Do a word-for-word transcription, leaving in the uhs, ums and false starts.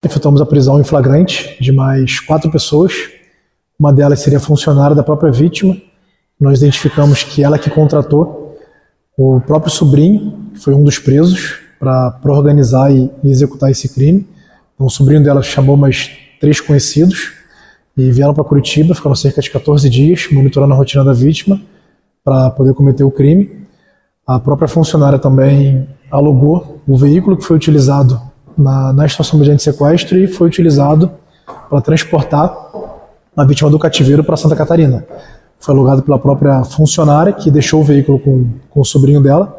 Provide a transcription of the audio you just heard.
efetuamos a prisão em flagrante de mais quatro pessoas. Uma delas seria funcionária da própria vítima. Nós identificamos que ela que contratou o próprio sobrinho, que foi um dos presos, para organizar e, e executar esse crime. Então, o sobrinho dela chamou mais três conhecidos e vieram para Curitiba, ficaram cerca de quatorze dias monitorando a rotina da vítima para poder cometer o crime. A própria funcionária também alugou o veículo que foi utilizado na, na estação mediante sequestro e foi utilizado para transportar a vítima do cativeiro para Santa Catarina. Foi alugado pela própria funcionária, que deixou o veículo com, com o sobrinho dela,